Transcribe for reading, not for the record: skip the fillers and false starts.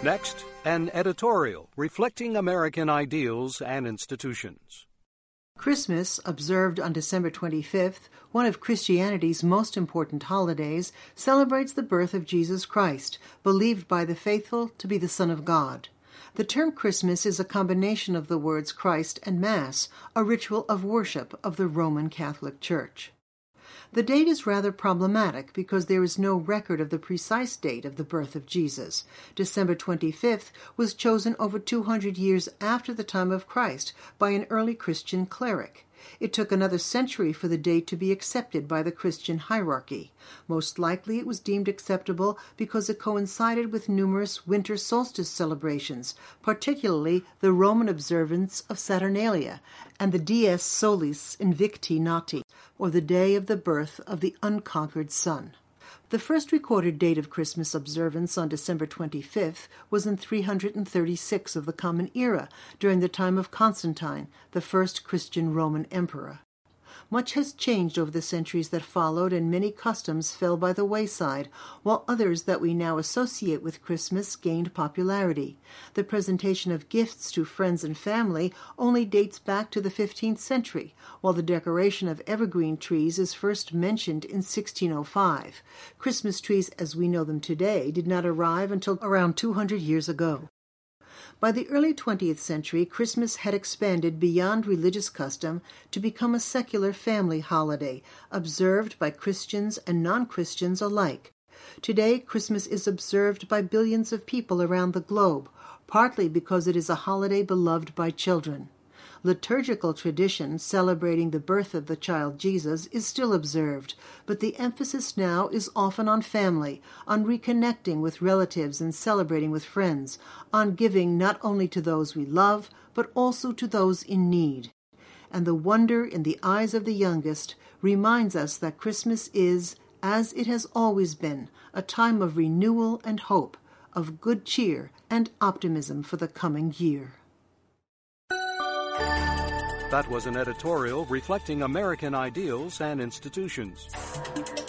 Next, an editorial reflecting American ideals and institutions. Christmas, observed on December 25th, one of Christianity's most important holidays, celebrates the birth of Jesus Christ, believed by the faithful to be the Son of God. The term Christmas is a combination of the words Christ and Mass, a ritual of worship of the Roman Catholic Church. The date is rather problematic because there is no record of the precise date of the birth of Jesus. December 25th was chosen over 200 years after the time of Christ by an early Christian cleric. It took another century for the date to be accepted by the Christian hierarchy. Most likely it was deemed acceptable because it coincided with numerous winter solstice celebrations, particularly the Roman observance of Saturnalia and the Dies Solis Invicti Nati, or the day of the birth of the unconquered sun. The first recorded date of Christmas observance on December 25th was in 336 of the Common Era, during the time of Constantine, the first Christian Roman emperor. Much has changed over the centuries that followed, and many customs fell by the wayside, while others that we now associate with Christmas gained popularity. The presentation of gifts to friends and family only dates back to the 15th century, while the decoration of evergreen trees is first mentioned in 1605. Christmas trees as we know them today did not arrive until around 200 years ago. By the early 20th century, Christmas had expanded beyond religious custom to become a secular family holiday, observed by Christians and non-Christians alike. Today, Christmas is observed by billions of people around the globe, partly because it is a holiday beloved by children. Liturgical tradition celebrating the birth of the child Jesus is still observed, but the emphasis now is often on family, on reconnecting with relatives and celebrating with friends, on giving not only to those we love, but also to those in need. And the wonder in the eyes of the youngest reminds us that Christmas is, as it has always been, a time of renewal and hope, of good cheer and optimism for the coming year. That was an editorial reflecting American ideals and institutions.